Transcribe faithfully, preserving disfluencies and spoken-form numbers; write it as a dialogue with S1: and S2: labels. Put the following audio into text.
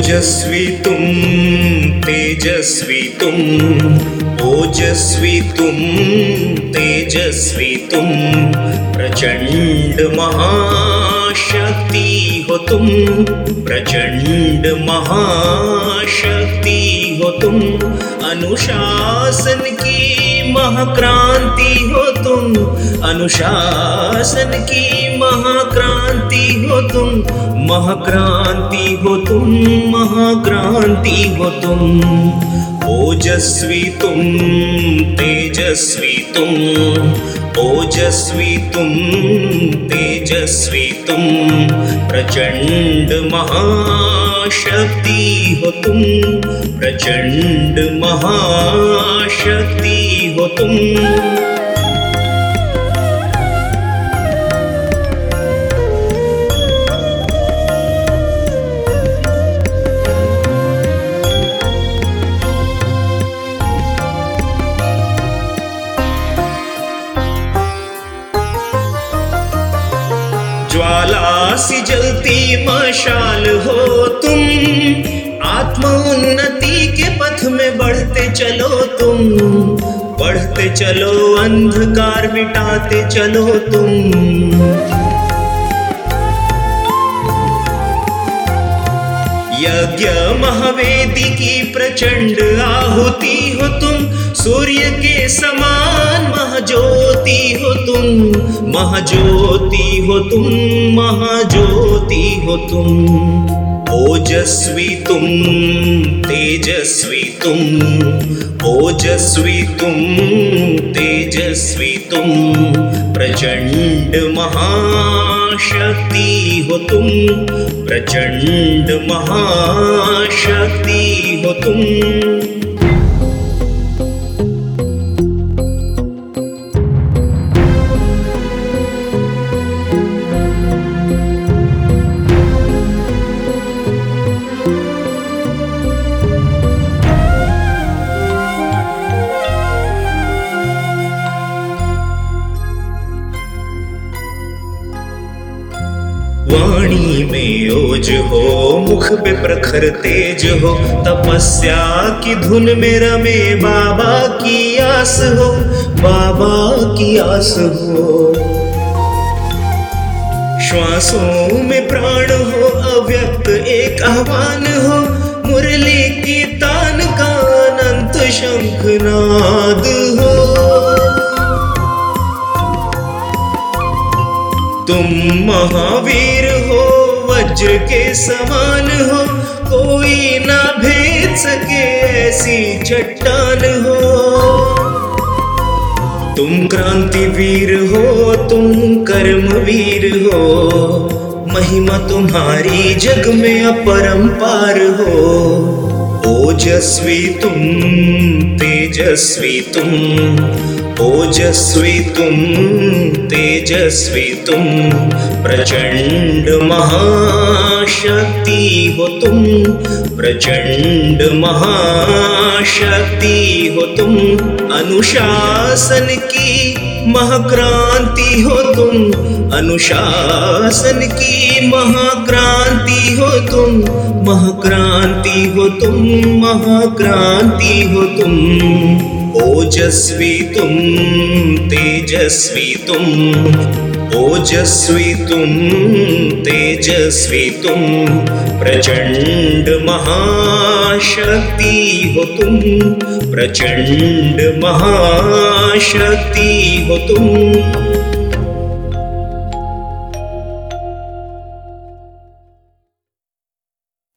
S1: ओजस्वी तुम तेजस्वी तुम, ओजस्वी तुम तेजस्वी तुम, प्रचंड महाशक्ति हो तुम, प्रचंड महाशक्ति हो तुम, अनुशासन की महाक्रांति हो तुम, अनुशासन की महाक्रांति हो तुम, महाक्रांति हो तुम, महाक्रांति हो तुम। ओजस्वी तुम तेजस्वी तुम, ओजस्वी तुम तेजस्वी तुम, प्रचंड महाशक्ति हो तुम, प्रचंड महाशक्ति हो तुम। ज्वाला सी जलती मशाल हो तुम, आत्म उन्नति के पथ में बढ़ते चलो तुम, बढ़ते चलो अंधकार मिटाते चलो तुम। यज्ञ महावेदी की प्रचंड आहुति हो तुम, सूर्य के समान महाज्योति हो तुम, महाज्योति हो तुम, महाज्योति हो तुम। ओजस्वी तुम तेजस्वी तुम, ओजस्वी तुम तेजस्वी तुम, प्रचंड महाशक्ति हो तुम, प्रचंड महाशक्ति हो तुम। वाणी में ओज हो, मुख पे प्रखर तेज हो, तपस्या की धुन में रमे बाबा की आस हो, बाबा की आस हो। श्वासों में प्राण हो, अव्यक्त एक आह्वान हो, मुरली की तान का अनंत शंखनाद हो। तुम महावीर हो, वज्र के समान हो, कोई ना भेद सके ऐसी चट्टान हो। तुम क्रांतिवीर हो, तुम कर्मवीर हो, महिमा तुम्हारी जग में अपरंपार हो। ओजस्वी तुम तेजस्वी तुम, ओजस्वी तुम तेजस्वी तुम, प्रचंड महाशक्ति हो तुम, प्रचंड महाशक्ति हो तुम। अनुशासन की महाक्रांति हो तुम, अनुशासन की महाक्रांति हो तुम, महाक्रांति हो तुम, महाक्रांति हो तुम। ओजस्वी तुम तेजस्वी तुम, ओजस्वी तुम तेजस्वी तुम, प्रचंड महाशक्ति हो तुम, प्रचंड महाशक्ति हो तुम।